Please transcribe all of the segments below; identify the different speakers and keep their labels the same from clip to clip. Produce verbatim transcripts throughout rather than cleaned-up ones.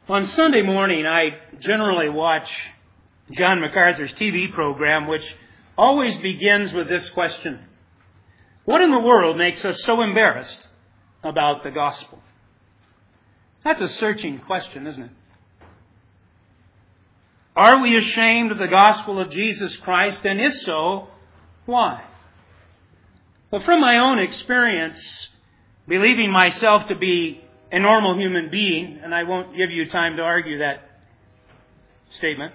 Speaker 1: On Sunday morning, I generally watch John MacArthur's T V program, which always begins with this question: what in the world makes us so embarrassed about the gospel? That's a searching question, isn't it? Are we ashamed of the gospel of Jesus Christ? And if so, why? Well, from my own experience, believing myself to be a normal human being, and I won't give you time to argue that statement,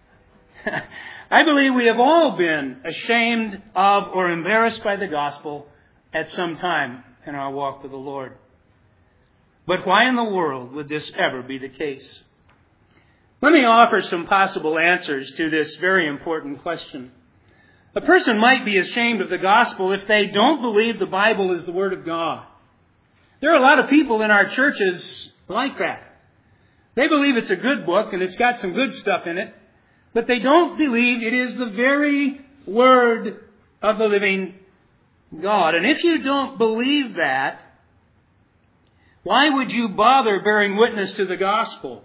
Speaker 1: I believe we have all been ashamed of or embarrassed by the gospel at some time in our walk with the Lord. But why in the world would this ever be the case? Let me offer some possible answers to this very important question. A person might be ashamed of the gospel if they don't believe the Bible is the Word of God. There are a lot of people in our churches like that. They believe it's a good book and it's got some good stuff in it, but they don't believe it is the very Word of the living God. And if you don't believe that, why would you bother bearing witness to the gospel?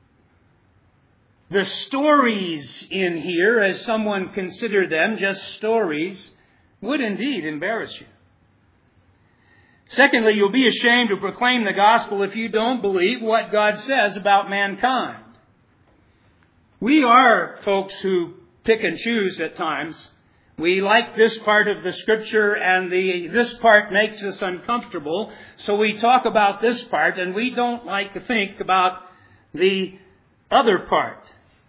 Speaker 1: The stories in here, as someone considered them, just stories, would indeed embarrass you. Secondly, you'll be ashamed to proclaim the gospel if you don't believe what God says about mankind. We are folks who pick and choose at times. We like this part of the Scripture and the this part makes us uncomfortable, so we talk about this part and we don't like to think about the other part.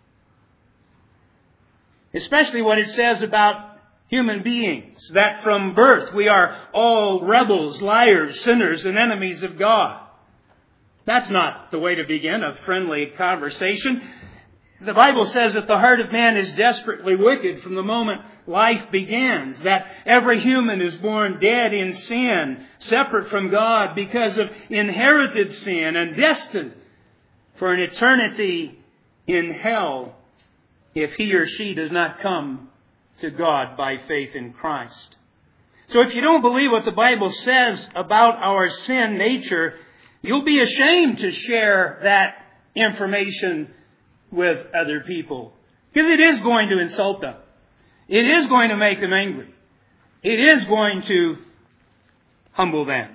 Speaker 1: Especially what it says about human beings, that from birth we are all rebels, liars, sinners, and enemies of God. That's not the way to begin a friendly conversation. The Bible says that the heart of man is desperately wicked from the moment life begins, that every human is born dead in sin, separate from God because of inherited sin, and destined for an eternity in hell if he or she does not come to God by faith in Christ. So if you don't believe what the Bible says about our sin nature, you'll be ashamed to share that information with other people, because it is going to insult them. It is going to make them angry. It is going to humble them.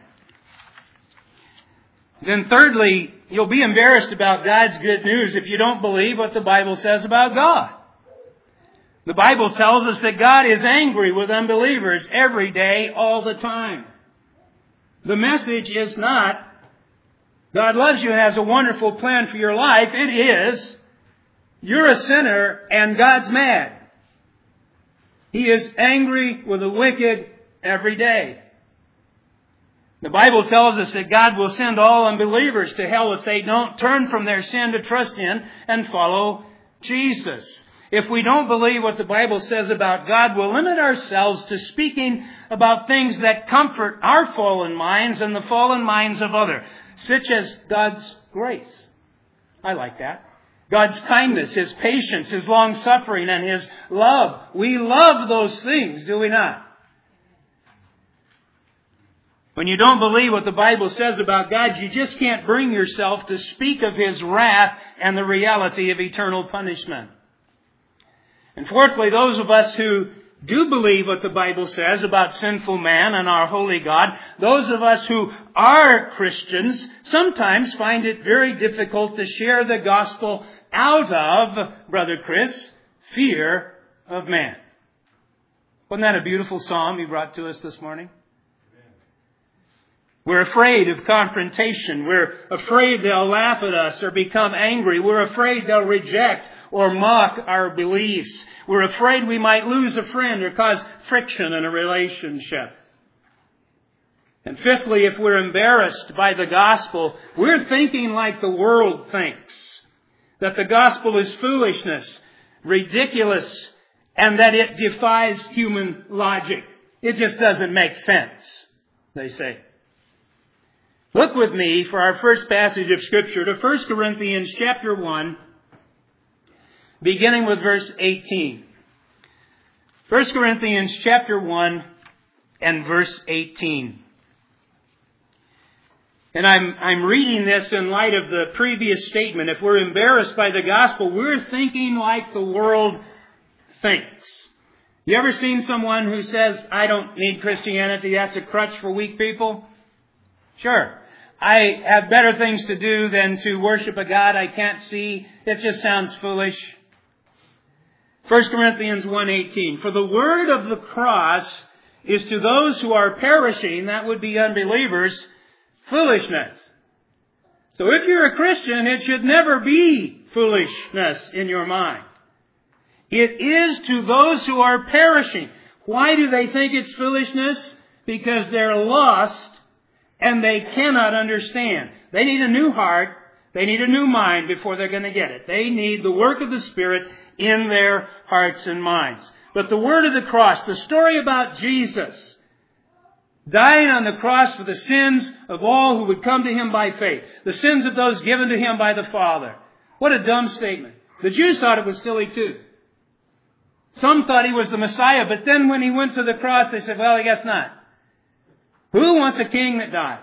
Speaker 1: Then thirdly, you'll be embarrassed about God's good news if you don't believe what the Bible says about God. The Bible tells us that God is angry with unbelievers every day, all the time. The message is not, God loves you and has a wonderful plan for your life. It is, you're a sinner and God's mad. He is angry with the wicked every day. The Bible tells us that God will send all unbelievers to hell if they don't turn from their sin to trust in and follow Jesus. If we don't believe what the Bible says about God, we'll limit ourselves to speaking about things that comfort our fallen minds and the fallen minds of others, such as God's grace. I like that. God's kindness, His patience, His long-suffering, and His love. We love those things, do we not? When you don't believe what the Bible says about God, you just can't bring yourself to speak of His wrath and the reality of eternal punishment. And fourthly, those of us who do believe what the Bible says about sinful man and our holy God, those of us who are Christians sometimes find it very difficult to share the gospel out of, Brother Chris, fear of man. Wasn't that a beautiful psalm you brought to us this morning? We're afraid of confrontation. We're afraid they'll laugh at us or become angry. We're afraid they'll reject or mock our beliefs. We're afraid we might lose a friend or cause friction in a relationship. And fifthly, if we're embarrassed by the gospel, we're thinking like the world thinks. That the gospel is foolishness, ridiculous, and that it defies human logic. It just doesn't make sense, they say. Look with me for our first passage of Scripture to First Corinthians chapter one, beginning with verse eighteen. First Corinthians chapter one and verse eighteen. And I'm, I'm reading this in light of the previous statement. If we're embarrassed by the gospel, we're thinking like the world thinks. You ever seen someone who says, I don't need Christianity, that's a crutch for weak people? Sure. I have better things to do than to worship a God I can't see. It just sounds foolish. First Corinthians one eighteen. For the word of the cross is to those who are perishing, that would be unbelievers, foolishness. So if you're a Christian, it should never be foolishness in your mind. It is to those who are perishing. Why do they think it's foolishness? Because they're lost and they cannot understand. They need a new heart. They need a new mind before they're going to get it. They need the work of the Spirit in their hearts and minds. But the word of the cross, the story about Jesus dying on the cross for the sins of all who would come to Him by faith, the sins of those given to Him by the Father. What a dumb statement. The Jews thought it was silly too. Some thought He was the Messiah, but then when He went to the cross, they said, well, I guess not. Who wants a king that dies?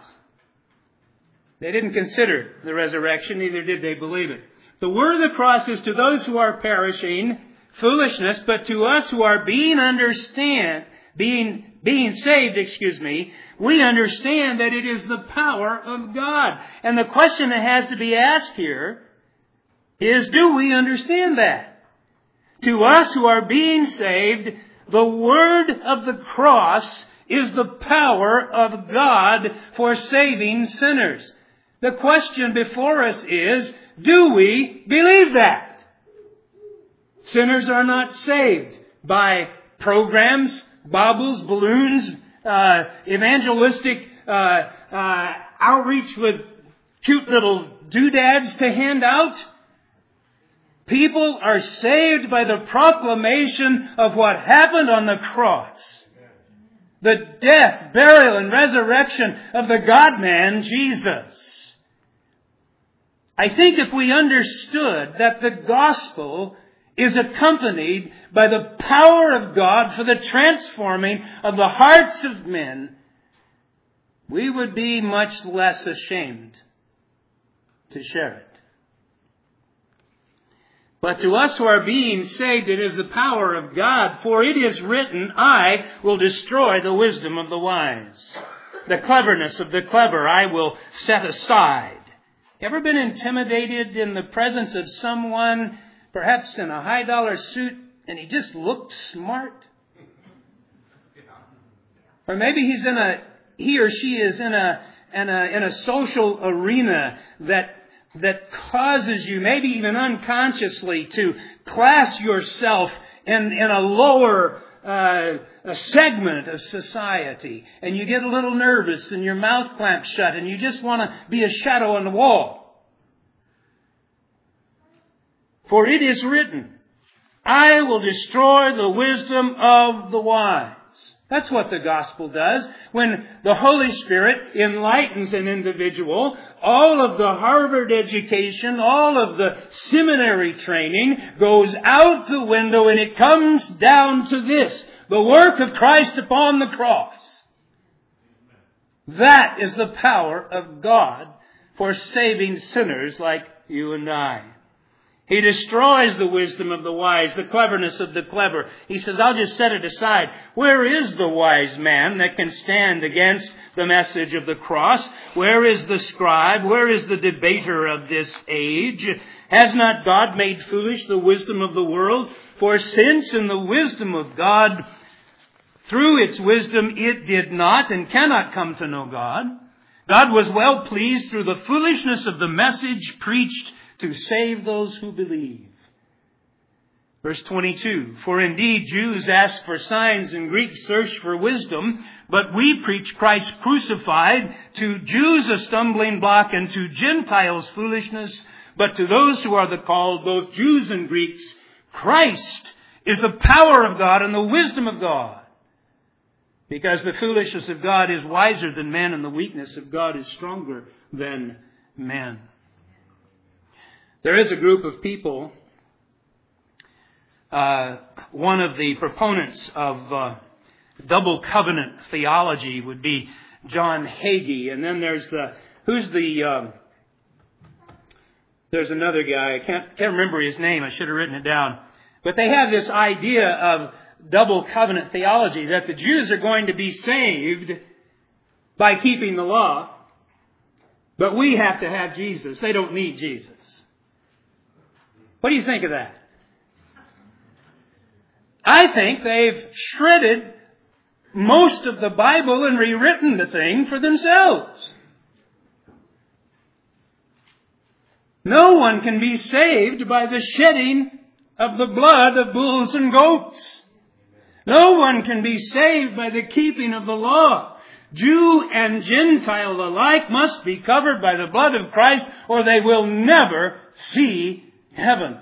Speaker 1: They didn't consider the resurrection, neither did they believe it. The word of the cross is to those who are perishing, foolishness, but to us who are being understand, being, being saved, excuse me, we understand that it is the power of God. And the question that has to be asked here is, do we understand that? To us who are being saved, the word of the cross is the power of God for saving sinners. The question before us is, do we believe that? Sinners are not saved by programs, baubles, balloons, uh, evangelistic uh, uh, outreach with cute little doodads to hand out. People are saved by the proclamation of what happened on the cross. The death, burial, and resurrection of the God-man, Jesus. I think if we understood that the gospel is accompanied by the power of God for the transforming of the hearts of men, we would be much less ashamed to share it. But to us who are being saved, it is the power of God. For it is written, I will destroy the wisdom of the wise. The cleverness of the clever I will set aside. Ever been intimidated in the presence of someone, perhaps in a high-dollar suit, and he just looked smart? Or maybe he's in a, he or she is in a, in a, in a social arena that that causes you, maybe even unconsciously, to class yourself in, in a lower uh, a segment of society. And you get a little nervous and your mouth clamps shut and you just want to be a shadow on the wall. For it is written, I will destroy the wisdom of the wise. That's what the gospel does. When the Holy Spirit enlightens an individual, all of the Harvard education, all of the seminary training goes out the window and it comes down to this, the work of Christ upon the cross. That is the power of God for saving sinners like you and I. He destroys the wisdom of the wise, the cleverness of the clever. He says, I'll just set it aside. Where is the wise man that can stand against the message of the cross? Where is the scribe? Where is the debater of this age? Has not God made foolish the wisdom of the world? For since in the wisdom of God, through its wisdom, it did not and cannot come to know God, God was well pleased through the foolishness of the message preached to save those who believe. Verse twenty-two, for indeed Jews ask for signs and Greeks search for wisdom, but we preach Christ crucified, to Jews a stumbling block and to Gentiles foolishness, but to those who are the called, both Jews and Greeks, Christ is the power of God and the wisdom of God. Because the foolishness of God is wiser than men and the weakness of God is stronger than men. There is a group of people, uh, one of the proponents of uh, double covenant theology would be John Hagee, and then there's the who's the, um, there's another guy, I can't, can't remember his name, I should have written it down. But they have this idea of double covenant theology, that the Jews are going to be saved by keeping the law, but we have to have Jesus. They don't need Jesus. What do you think of that? I think they've shredded most of the Bible and rewritten the thing for themselves. No one can be saved by the shedding of the blood of bulls and goats. No one can be saved by the keeping of the law. Jew and Gentile alike must be covered by the blood of Christ, or they will never see heaven.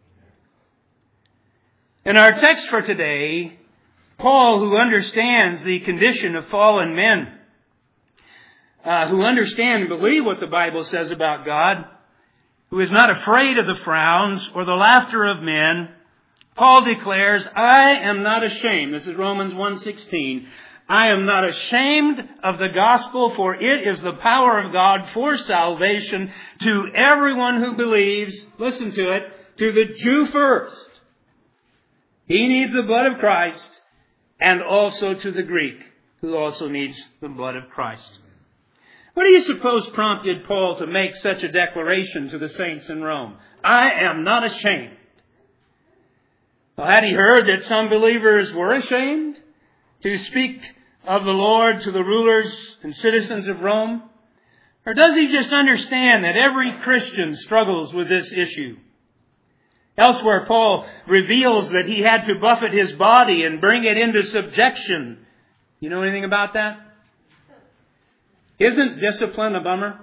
Speaker 1: In our text for today, Paul, who understands the condition of fallen men, uh, who understand and believe what the Bible says about God, who is not afraid of the frowns or the laughter of men, Paul declares, I am not ashamed. This is Romans one sixteen. I am not ashamed of the gospel, for it is the power of God for salvation to everyone who believes. Listen to it. To the Jew first. He needs the blood of Christ. And also to the Greek, who also needs the blood of Christ. What do you suppose prompted Paul to make such a declaration to the saints in Rome? I am not ashamed. Well, had he heard that some believers were ashamed to speak of the Lord to the rulers and citizens of Rome? Or does he just understand that every Christian struggles with this issue? Elsewhere, Paul reveals that he had to buffet his body and bring it into subjection. You know anything about that? Isn't discipline a bummer?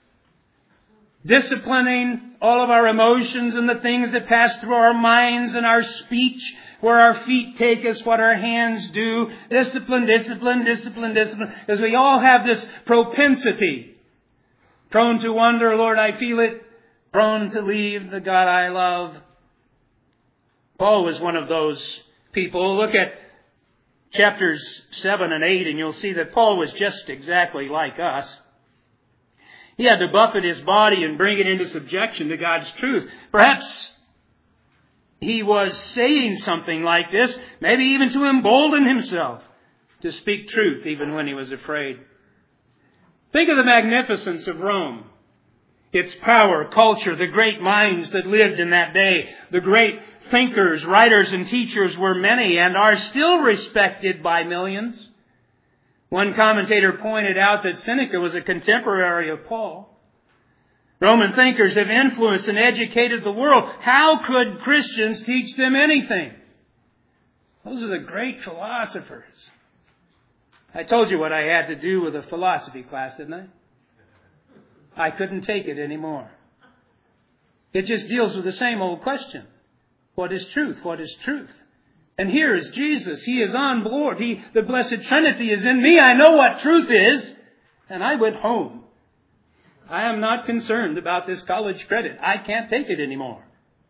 Speaker 1: Disciplining all of our emotions and the things that pass through our minds and our speech, where our feet take us, what our hands do. Discipline, discipline, discipline, discipline. Because we all have this propensity. Prone to wonder, Lord, I feel it. Prone to leave the God I love. Paul was one of those people. Look at chapters seven and eight, and you'll see that Paul was just exactly like us. He had to buffet his body and bring it into subjection to God's truth. Perhaps he was saying something like this, maybe even to embolden himself to speak truth even when he was afraid. Think of the magnificence of Rome. Its power, culture, the great minds that lived in that day, the great thinkers, writers, and teachers were many and are still respected by millions. One commentator pointed out that Seneca was a contemporary of Paul. Roman thinkers have influenced and educated the world. How could Christians teach them anything? Those are the great philosophers. I told you what I had to do with a philosophy class, didn't I? I couldn't take it anymore. It just deals with the same old question. What is truth? What is truth? And here is Jesus. He is on board. He, the Blessed Trinity is in me. I know what truth is. And I went home. I am not concerned about this college credit. I can't take it anymore.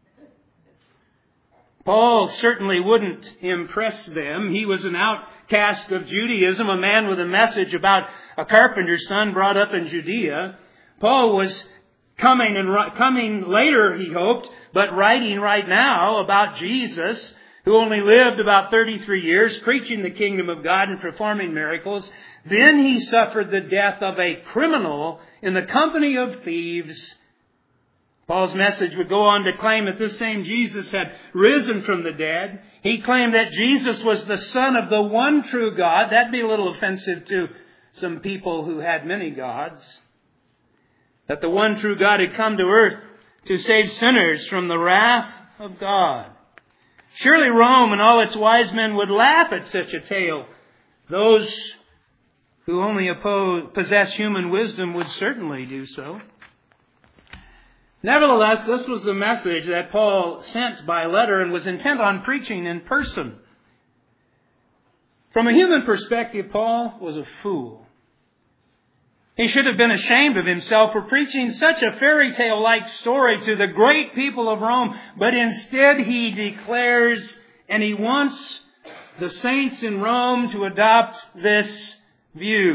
Speaker 1: Paul certainly wouldn't impress them. He was an outcast of Judaism, a man with a message about a carpenter's son brought up in Judea. Paul was coming and coming later, he hoped, but writing right now about Jesus, who only lived about thirty-three years, preaching the kingdom of God and performing miracles. Then he suffered the death of a criminal in the company of thieves. Paul's message would go on to claim that this same Jesus had risen from the dead. He claimed that Jesus was the Son of the one true God. That'd be a little offensive to some people who had many gods. That the one true God had come to earth to save sinners from the wrath of God. Surely Rome and all its wise men would laugh at such a tale. Those who only oppose, possess human wisdom would certainly do so. Nevertheless, this was the message that Paul sent by letter and was intent on preaching in person. From a human perspective, Paul was a fool. He should have been ashamed of himself for preaching such a fairy tale-like story to the great people of Rome. But instead he declares, and he wants the saints in Rome to adopt this view.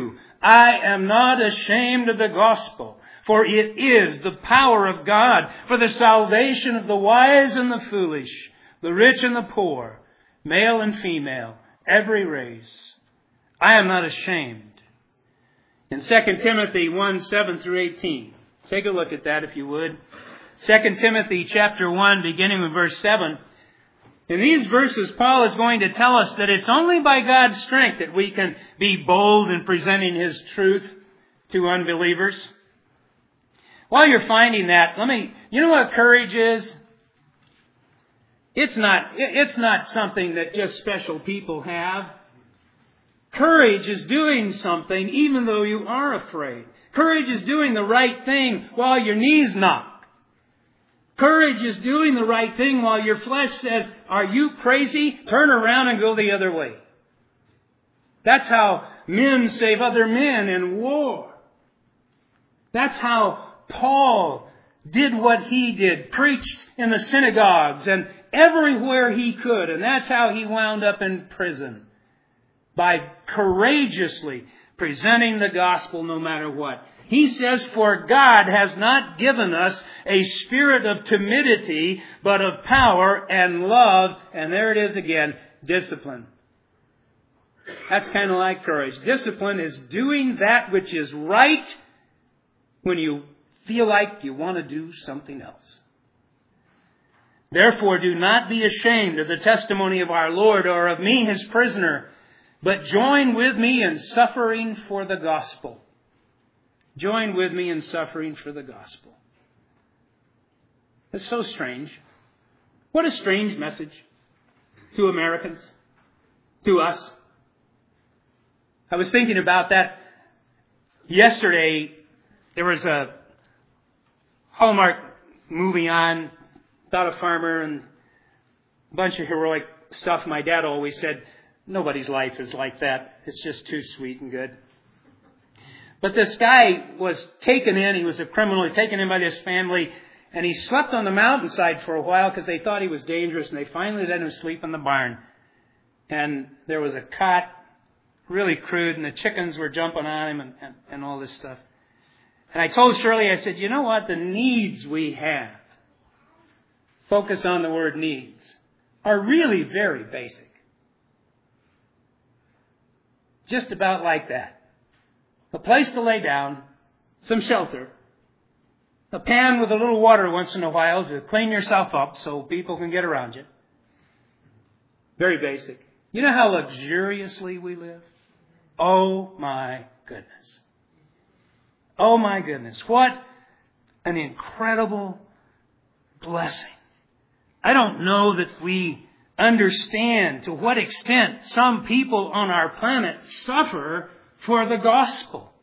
Speaker 1: I am not ashamed of the gospel, for it is the power of God for the salvation of the wise and the foolish, the rich and the poor, male and female, every race. I am not ashamed. In Second Timothy one, seven through eighteen. Take a look at that if you would. Second Timothy chapter one, beginning with verse seven. In these verses, Paul is going to tell us that it's only by God's strength that we can be bold in presenting His truth to unbelievers. While you're finding that, let me, you know what courage is? It's not, it's not something that just special people have. Courage is doing something even though you are afraid. Courage is doing the right thing while your knees knock. Courage is doing the right thing while your flesh says, are you crazy? Turn around and go the other way. That's how men save other men in war. That's how Paul did what he did, preached in the synagogues and everywhere he could. And that's how he wound up in prison. By courageously presenting the gospel no matter what. He says, for God has not given us a spirit of timidity, but of power and love. And there it is again, discipline. That's kind of like courage. Discipline is doing that which is right when you feel like you want to do something else. Therefore, do not be ashamed of the testimony of our Lord or of me, His prisoner, but join with me in suffering for the gospel. Join with me in suffering for the gospel. It's so strange. What a strange message to Americans, to us. I was thinking about that yesterday. There was a Hallmark movie on about a farmer and a bunch of heroic stuff. My dad always said, nobody's life is like that. It's just too sweet and good. But this guy was taken in. He was a criminal. He was taken in by this family. And he slept on the mountainside for a while because they thought he was dangerous. And they finally let him sleep in the barn. And there was a cot, really crude. And the chickens were jumping on him and, and, and all this stuff. And I told Shirley, I said, you know what? The needs we have, focus on the word needs, are really very basic. Just about like that. A place to lay down, some shelter, a pan with a little water once in a while to clean yourself up so people can get around you. Very basic. You know how luxuriously we live? Oh my goodness. Oh my goodness. What an incredible blessing. I don't know that we understand to what extent some people on our planet suffer for the gospel.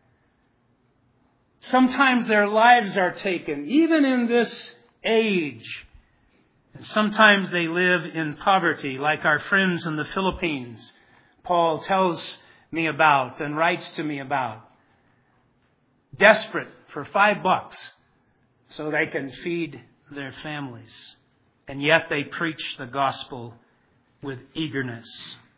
Speaker 1: Sometimes their lives are taken, even in this age. And sometimes they live in poverty, like our friends in the Philippines, Paul tells me about and writes to me about. Desperate for five bucks so they can feed their families. And yet they preach the gospel with eagerness.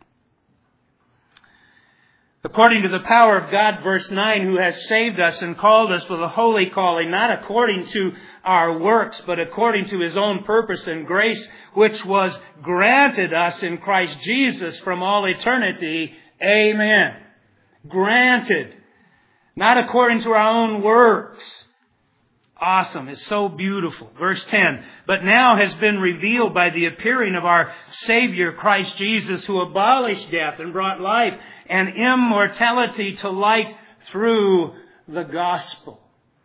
Speaker 1: According to the power of God, verse nine, who has saved us and called us with a holy calling, not according to our works, but according to His own purpose and grace, which was granted us in Christ Jesus from all eternity. Amen. Granted. Not according to our own works. Awesome. It's so beautiful. Verse ten. But now has been revealed by the appearing of our Savior Christ Jesus, who abolished death and brought life and immortality to light through the gospel.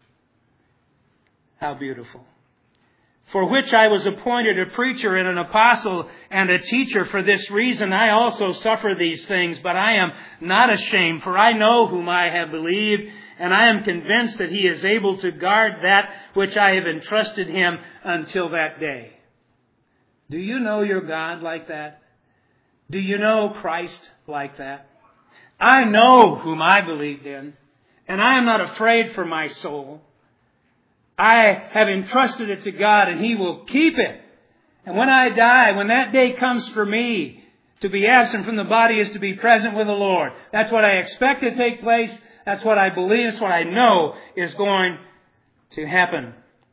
Speaker 1: How beautiful. For which I was appointed a preacher and an apostle and a teacher. For this reason I also suffer these things, but I am not ashamed, for I know whom I have believed, and I am convinced that He is able to guard that which I have entrusted Him until that day. Do you know your God like that? Do you know Christ like that? I know whom I believed in, and I am not afraid for my soul. I have entrusted it to God, and He will keep it. And when I die, when that day comes for me, To be absent from the body is to be present with the Lord. That's what I expect to take place. That's what I believe. That's what I know is going to happen.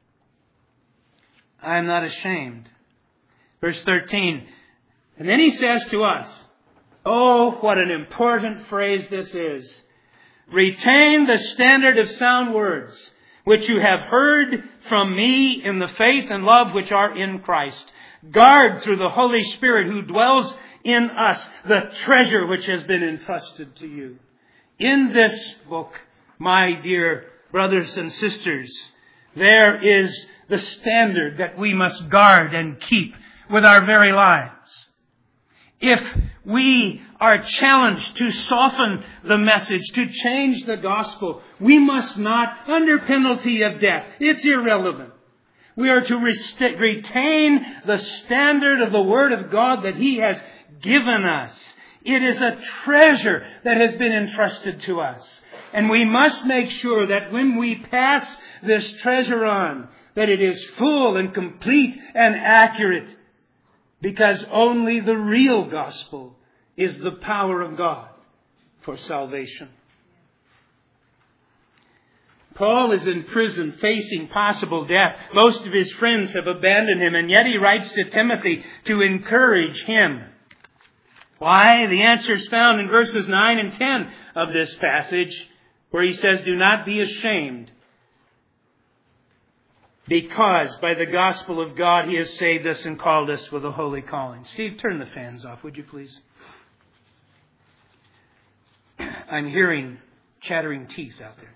Speaker 1: I am not ashamed. Verse thirteen. And then he says to us, oh, what an important phrase this is. Retain the standard of sound words, which you have heard from me in the faith and love which are in Christ. Guard through the Holy Spirit who dwells in us the treasure which has been entrusted to you. In this book, my dear brothers and sisters, there is the standard that we must guard and keep with our very lives. If we are challenged to soften the message, to change the gospel, we must not, under penalty of death, it's irrelevant. We are to rest- retain the standard of the Word of God that He has given us. It is a treasure that has been entrusted to us. And we must make sure that when we pass this treasure on, that it is full and complete and accurate. Because only the real gospel is the power of God for salvation. Paul is in prison facing possible death. Most of his friends have abandoned him, and yet he writes to Timothy to encourage him. Why? The answer is found in verses nine and ten of this passage, where he says, do not be ashamed, because by the gospel of God He has saved us and called us with a holy calling. Steve, turn the fans off, would you please? I'm hearing chattering teeth out there.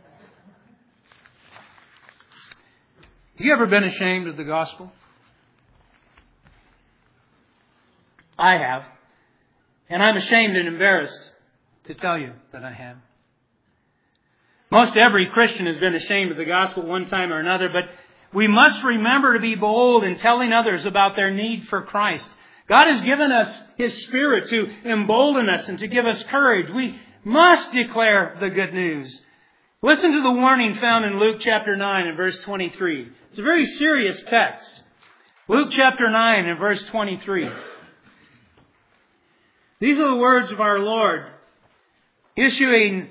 Speaker 1: Have you ever been ashamed of the gospel? I have. And I'm ashamed and embarrassed to tell you that I have. Most every Christian has been ashamed of the gospel one time or another, but we must remember to be bold in telling others about their need for Christ. God has given us His Spirit to embolden us and to give us courage. We must declare the good news. Listen to the warning found in Luke chapter nine and verse twenty-three. It's a very serious text. Luke chapter nine and verse twenty-three. These are the words of our Lord, issuing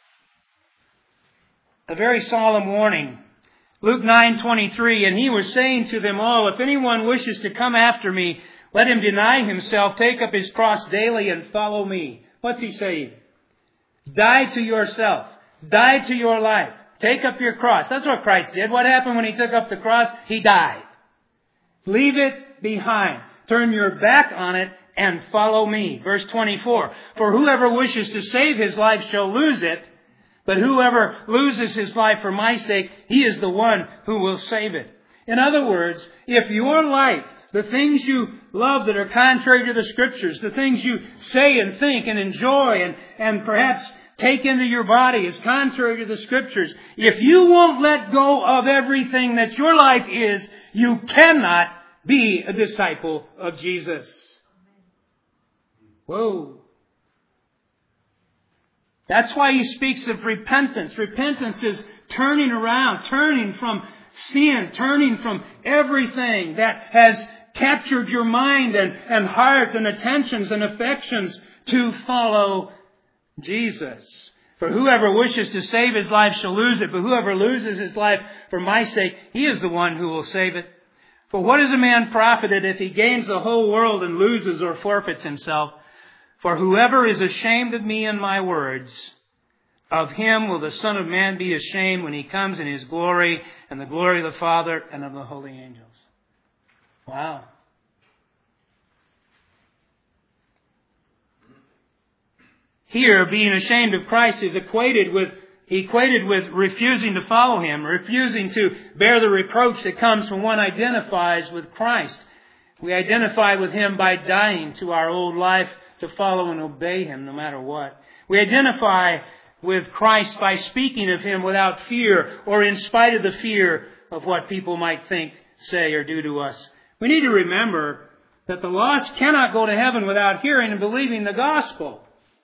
Speaker 1: a very solemn warning. Luke nine twenty-three, and He was saying to them all, if anyone wishes to come after me, let him deny himself, take up his cross daily and follow me. What's He saying? Die to yourself. Die to your life. Take up your cross. That's what Christ did. What happened when He took up the cross? He died. Leave it behind. Turn your back on it and follow me. Verse twenty-four, for whoever wishes to save his life shall lose it, but whoever loses his life for my sake, he is the one who will save it. In other words, if your life, the things you love that are contrary to the Scriptures, the things you say and think and enjoy and, and perhaps take into your body is contrary to the Scriptures, if you won't let go of everything that your life is, you cannot be a disciple of Jesus. Whoa. That's why He speaks of repentance. Repentance is turning around, turning from sin, turning from everything that has captured your mind and, and heart and attentions and affections to follow Jesus. For whoever wishes to save his life shall lose it, but whoever loses his life for my sake, he is the one who will save it. For what is a man profited if he gains the whole world and loses or forfeits himself? For whoever is ashamed of me and my words, of him will the Son of Man be ashamed when He comes in His glory and the glory of the Father and of the holy angels. Wow. Here, being ashamed of Christ is equated with equated with refusing to follow Him, refusing to bear the reproach that comes when one identifies with Christ. We identify with Him by dying to our old life to follow and obey Him no matter what. We identify with Christ by speaking of Him without fear or in spite of the fear of what people might think, say, or do to us. We need to remember that the lost cannot go to heaven without hearing and believing the gospel.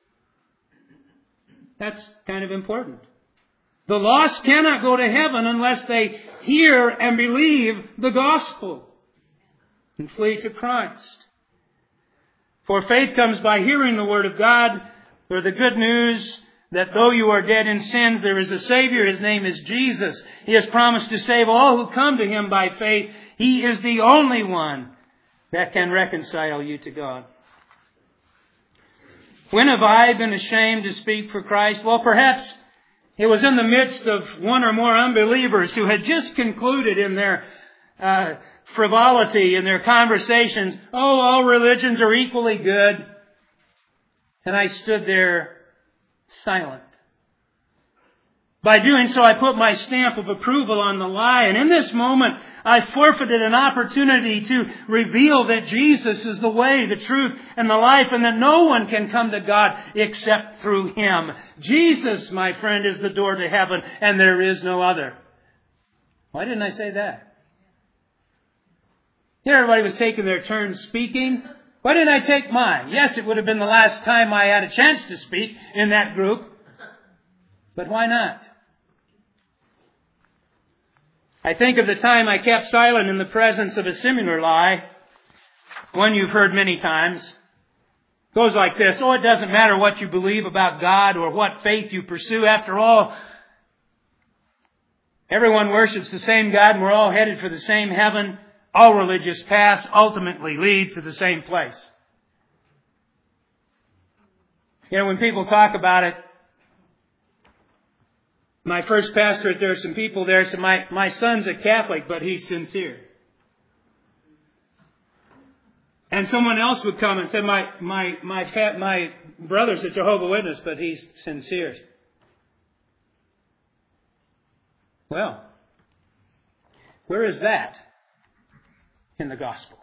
Speaker 1: That's kind of important. The lost cannot go to heaven unless they hear and believe the gospel and flee to Christ. For faith comes by hearing the Word of God, or the good news that though you are dead in sins, there is a Savior. His name is Jesus. He has promised to save all who come to Him by faith. He is the only one that can reconcile you to God. When have I been ashamed to speak for Christ? Well, perhaps it was in the midst of one or more unbelievers who had just concluded in their uh, frivolity, in their conversations, oh, all religions are equally good. And I stood there silent. By doing so, I put my stamp of approval on the lie. And in this moment, I forfeited an opportunity to reveal that Jesus is the way, the truth, and the life, and that no one can come to God except through Him. Jesus, my friend, is the door to heaven, and there is no other. Why didn't I say that? Here everybody was taking their turn speaking. Why didn't I take mine? Yes, it would have been the last time I had a chance to speak in that group. But why not? I think of the time I kept silent in the presence of a similar lie, one you've heard many times. It goes like this: oh, it doesn't matter what you believe about God or what faith you pursue. After all, everyone worships the same God and we're all headed for the same heaven. All religious paths ultimately lead to the same place. You know, when people talk about it, my first pastorate, there are some people there said, my, my son's a Catholic, but he's sincere. And someone else would come and say, my my my fat, my brother's a Jehovah's Witness, but he's sincere. Well, where is that in the gospel?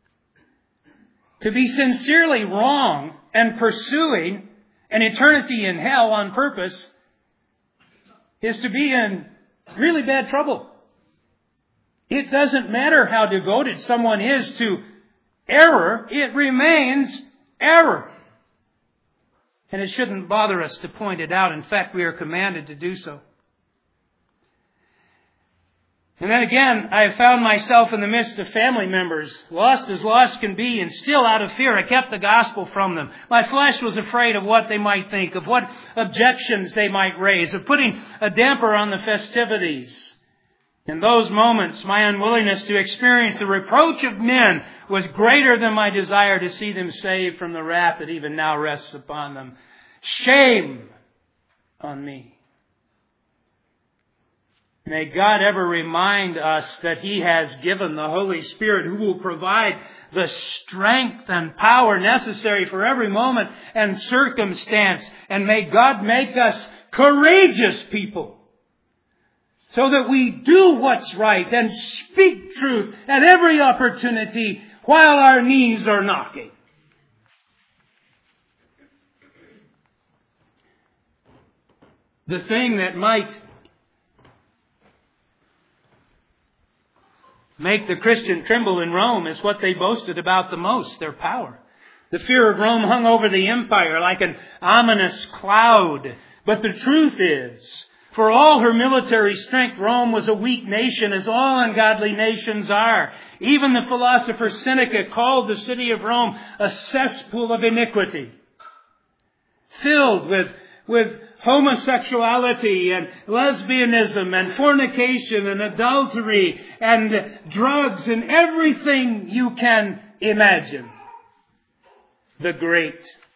Speaker 1: To be sincerely wrong and pursuing an eternity in hell on purpose is to be in really bad trouble. It doesn't matter how devoted someone is to error, it remains error. And it shouldn't bother us to point it out. In fact, we are commanded to do so. And then again, I have found myself in the midst of family members, lost as lost can be, and still out of fear I kept the gospel from them. My flesh was afraid of what they might think, of what objections they might raise, of putting a damper on the festivities. In those moments, my unwillingness to experience the reproach of men was greater than my desire to see them saved from the wrath that even now rests upon them. Shame on me. May God ever remind us that He has given the Holy Spirit who will provide the strength and power necessary for every moment and circumstance. And may God make us courageous people so that we do what's right and speak truth at every opportunity while our knees are knocking. The thing that might make the Christian tremble in Rome is what they boasted about the most, their power. The fear of Rome hung over the empire like an ominous cloud. But the truth is, for all her military strength, Rome was a weak nation, as all ungodly nations are. Even the philosopher Seneca called the city of Rome a cesspool of iniquity, filled with with homosexuality and lesbianism and fornication and adultery and drugs and everything you can imagine. The great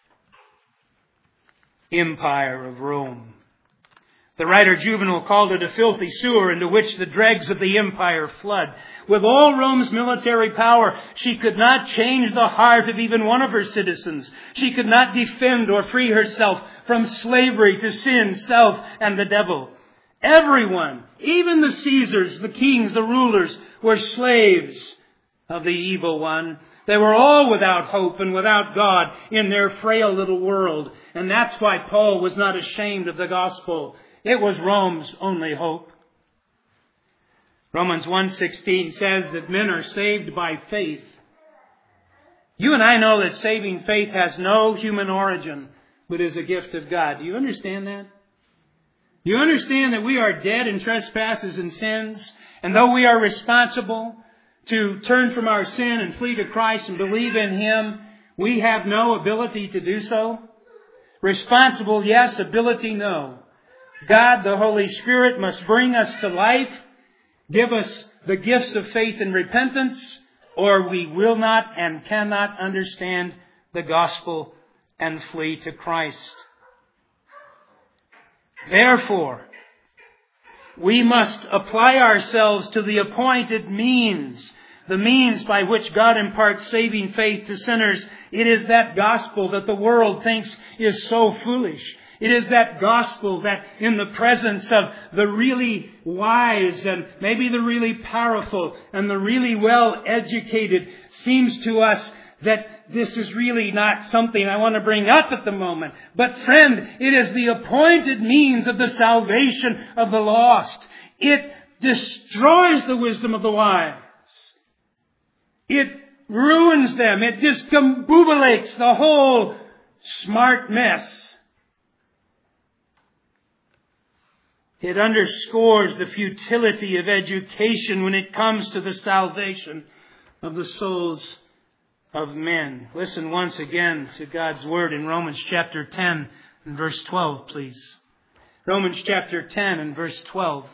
Speaker 1: empire of Rome. The writer Juvenal called it a filthy sewer into which the dregs of the empire flood. With all Rome's military power, she could not change the heart of even one of her citizens. She could not defend or free herself from slavery to sin, self, and the devil. Everyone, even the Caesars, the kings, the rulers, were slaves of the evil one. They were all without hope and without God in their frail little world. And that's why Paul was not ashamed of the gospel. It was Rome's only hope. Romans one sixteen says that men are saved by faith. You and I know that saving faith has no human origin, but is a gift of God. Do you understand that? Do you understand that we are dead in trespasses and sins? And though we are responsible to turn from our sin and flee to Christ and believe in Him, we have no ability to do so? Responsible, yes. Ability, no. God, the Holy Spirit, must bring us to life, give us the gifts of faith and repentance, or we will not and cannot understand the gospel and flee to Christ. Therefore, we must apply ourselves to the appointed means, the means by which God imparts saving faith to sinners. It is that gospel that the world thinks is so foolish. It is that gospel that in the presence of the really wise and maybe the really powerful and the really well educated seems to us that this is really not something I want to bring up at the moment. But friend, it is the appointed means of the salvation of the lost. It destroys the wisdom of the wise. It ruins them. It discombobulates the whole smart mess. It underscores the futility of education when it comes to the salvation of the souls of men. Listen once again to God's Word in Romans chapter ten and verse twelve, please. Romans chapter ten and verse twelve.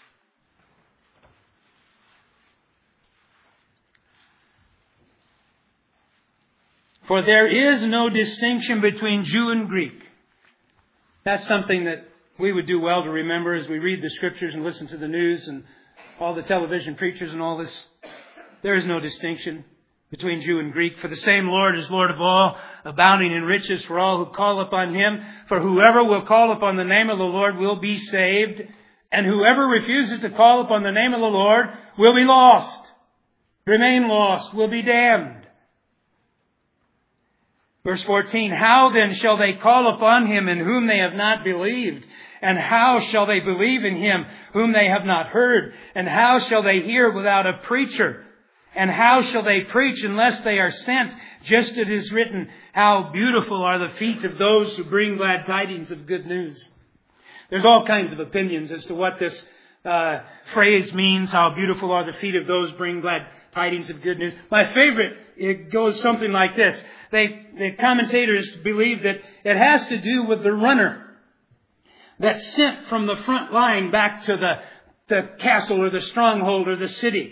Speaker 1: For there is no distinction between Jew and Greek. That's something that we would do well to remember as we read the Scriptures and listen to the news and all the television preachers and all this. There is no distinction between Jew and Greek. For the same Lord is Lord of all, abounding in riches for all who call upon Him. For whoever will call upon the name of the Lord will be saved. And whoever refuses to call upon the name of the Lord will be lost. Remain lost, will be damned. Verse fourteen, how then shall they call upon Him in whom they have not believed? And how shall they believe in Him whom they have not heard? And how shall they hear without a preacher? And how shall they preach unless they are sent? Just as it is written, how beautiful are the feet of those who bring glad tidings of good news. There's all kinds of opinions as to what this uh, phrase means, how beautiful are the feet of those who bring glad tidings of good news. My favorite, it goes something like this. They, the commentators believe that it has to do with the runner that's sent from the front line back to the, the castle or the stronghold or the city.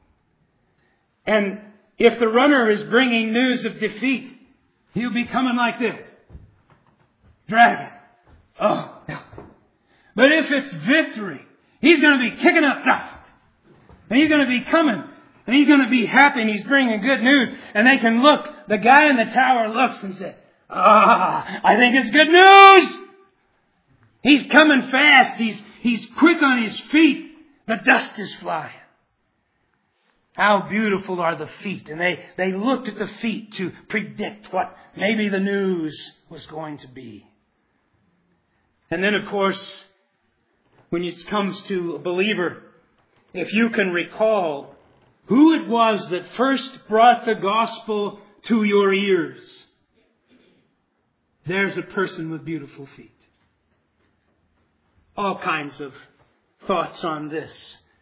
Speaker 1: And if the runner is bringing news of defeat, he'll be coming like this. Dragging. Oh. But if it's victory, he's going to be kicking up dust. And he's going to be coming. And he's going to be happy and he's bringing good news. And they can look. The guy in the tower looks and says, ah, I think it's good news. He's coming fast. He's, he's quick on his feet. The dust is flying. How beautiful are the feet. And they, they looked at the feet to predict what maybe the news was going to be. And then, of course, when it comes to a believer, if you can recall who it was that first brought the gospel to your ears, there's a person with beautiful feet. All kinds of thoughts on this.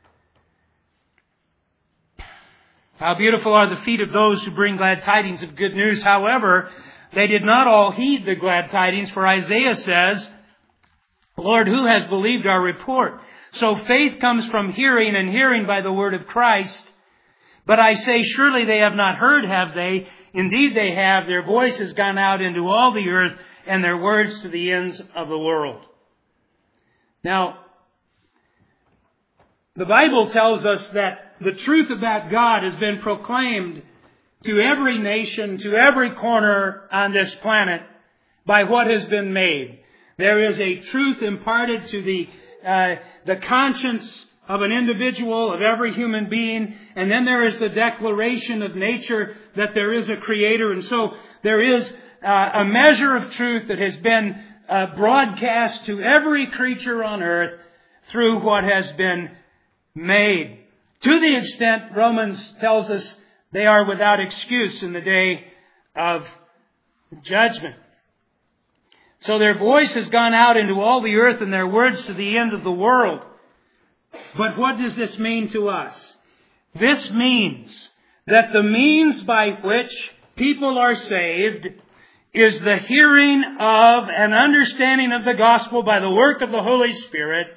Speaker 1: How beautiful are the feet of those who bring glad tidings of good news. However, they did not all heed the glad tidings, for Isaiah says, Lord, who has believed our report? So faith comes from hearing, and hearing by the word of Christ. But I say, surely they have not heard, have they? Indeed they have. Their voice has gone out into all the earth, and their words to the ends of the world. Now, the Bible tells us that the truth about God has been proclaimed to every nation, to every corner on this planet by what has been made. There is a truth imparted to the uh, the conscience of an individual, of every human being, and then there is the declaration of nature that there is a Creator, and so there is uh, a measure of truth that has been uh, broadcast to every creature on earth through what has been made. To the extent, Romans tells us, they are without excuse in the day of judgment. So their voice has gone out into all the earth and their words to the end of the world. But what does this mean to us? This means that the means by which people are saved is the hearing of and understanding of the gospel by the work of the Holy Spirit.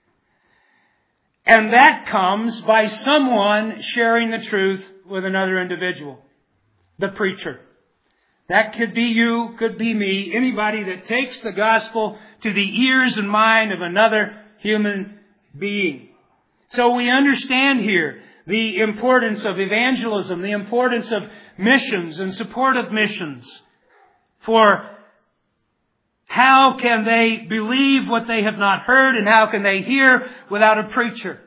Speaker 1: And that comes by someone sharing the truth with another individual. The preacher. That could be you, could be me, anybody that takes the gospel to the ears and mind of another human being. So we understand here the importance of evangelism, the importance of missions and support of missions. For how can they believe what they have not heard, and how can they hear without a preacher?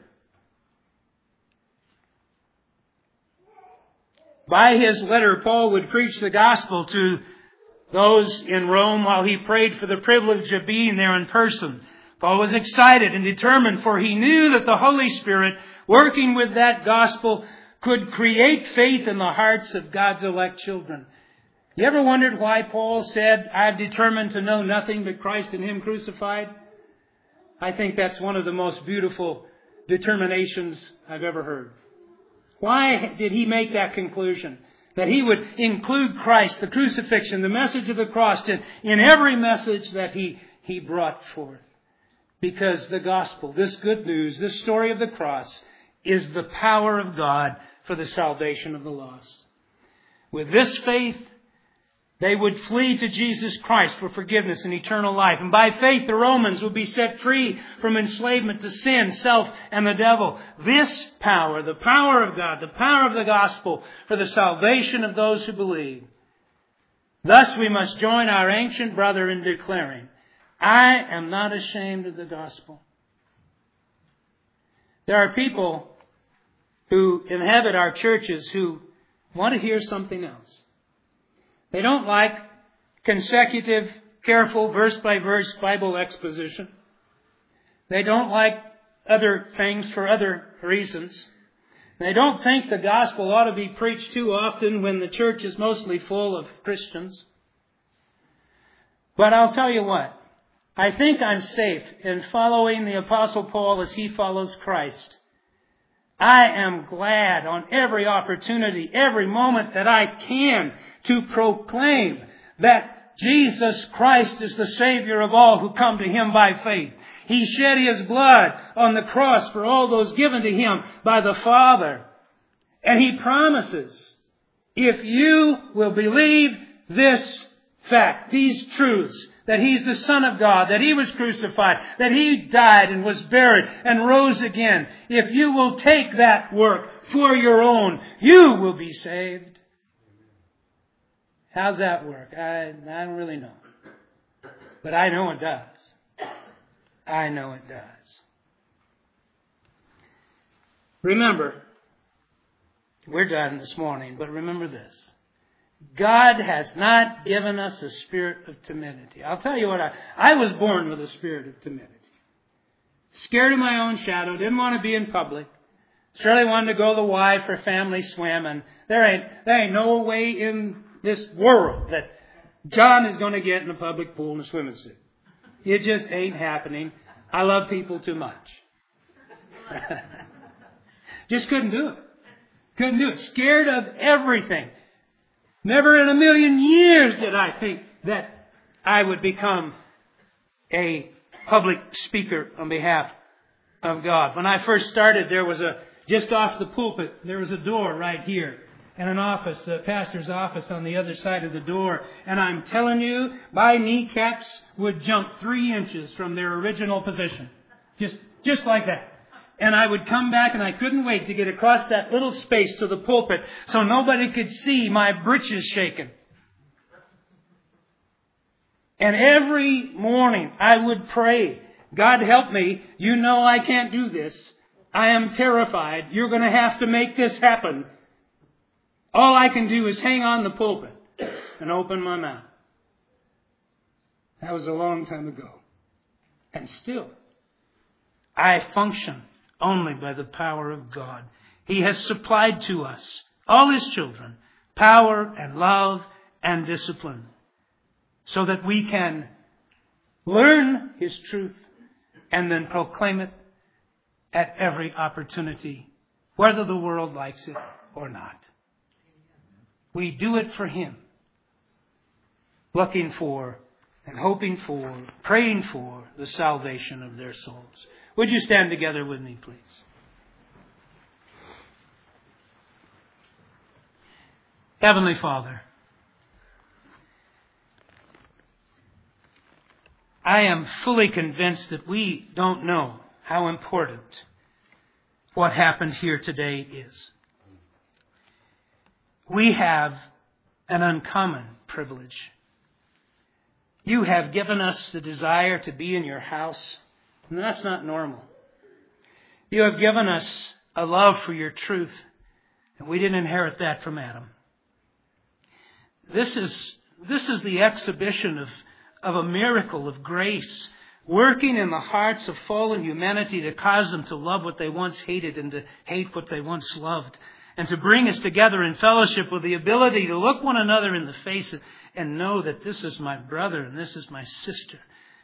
Speaker 1: By his letter, Paul would preach the gospel to those in Rome while he prayed for the privilege of being there in person. Paul was excited and determined, for he knew that the Holy Spirit, working with that gospel, could create faith in the hearts of God's elect children. You ever wondered why Paul said, "I've determined to know nothing but Christ and Him crucified"? I think that's one of the most beautiful determinations I've ever heard. Why did he make that conclusion? That he would include Christ, the crucifixion, the message of the cross in, in every message that he, he brought forth. Because the gospel, this good news, this story of the cross, is the power of God for the salvation of the lost. With this faith, they would flee to Jesus Christ for forgiveness and eternal life. And by faith, the Romans would be set free from enslavement to sin, self, and the devil. This power, the power of God, the power of the gospel for the salvation of those who believe. Thus we must join our ancient brother in declaring, "I am not ashamed of the gospel." There are people who inhabit our churches who want to hear something else. They don't like consecutive, careful, verse-by-verse Bible exposition. They don't like other things for other reasons. They don't think the gospel ought to be preached too often when the church is mostly full of Christians. But I'll tell you what. I think I'm safe in following the Apostle Paul as he follows Christ. I am glad on every opportunity, every moment that I can, to proclaim that Jesus Christ is the Savior of all who come to Him by faith. He shed His blood on the cross for all those given to Him by the Father. And He promises, if you will believe this fact, these truths, that He's the Son of God, that He was crucified, that He died and was buried and rose again. If you will take that work for your own, you will be saved. How's that work? I, I don't really know. But I know it does. I know it does. Remember, we're done this morning, but remember this. God has not given us a spirit of timidity. I'll tell you what, I, I was born with a spirit of timidity. Scared of my own shadow, didn't want to be in public. Surely wanted to go the Y for family swim, and there ain't, there ain't no way in this world that John is going to get in a public pool in a swimming suit. It just ain't happening. I love people too much. Just couldn't do it. Couldn't do it. Scared of everything. Never in a million years did I think that I would become a public speaker on behalf of God. When I first started, there was a, just off the pulpit, there was a door right here. And an office, a pastor's office on the other side of the door. And I'm telling you, my kneecaps would jump three inches from their original position. Just, just like that. And I would come back and I couldn't wait to get across that little space to the pulpit so nobody could see my britches shaking. And every morning I would pray, God help me. You know I can't do this. I am terrified. You're going to have to make this happen. All I can do is hang on the pulpit and open my mouth. That was a long time ago. And still, I function only by the power of God. He has supplied to us, all His children, power and love and discipline so that we can learn His truth and then proclaim it at every opportunity, whether the world likes it or not. We do it for Him, looking for and hoping for, praying for the salvation of their souls. Would you stand together with me, please? Heavenly Father, I am fully convinced that we don't know how important what happened here today is. We have an uncommon privilege. You have given us the desire to be in your house, and that's not normal. You have given us a love for your truth, and we didn't inherit that from Adam. This is, this is the exhibition of, of a miracle of grace working in the hearts of fallen humanity to cause them to love what they once hated and to hate what they once loved, and to bring us together in fellowship with the ability to look one another in the face and know that this is my brother and this is my sister.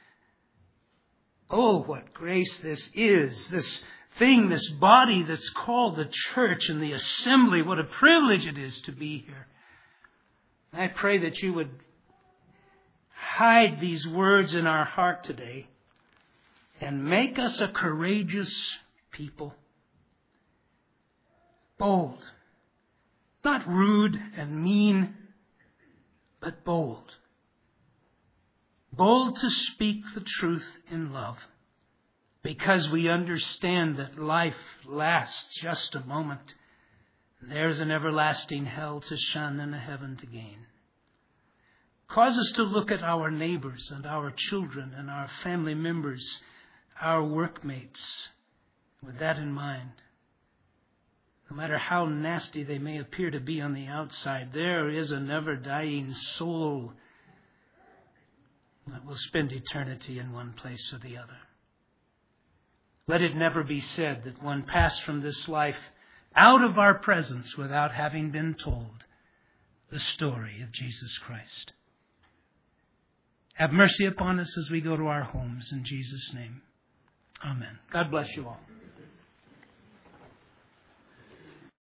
Speaker 1: Oh, what grace this is, this thing, this body that's called the church and the assembly. What a privilege it is to be here. I pray that you would hide these words in our heart today and make us a courageous people. Bold. Not rude and mean, but bold. Bold to speak the truth in love, because we understand that life lasts just a moment. There's an everlasting hell to shun and a heaven to gain. Cause us to look at our neighbors and our children and our family members, our workmates, with that in mind. No matter how nasty they may appear to be on the outside, there is a never-dying soul that will spend eternity in one place or the other. Let it never be said that one passed from this life out of our presence without having been told the story of Jesus Christ. Have mercy upon us as we go to our homes in Jesus' name. Amen. God bless you all.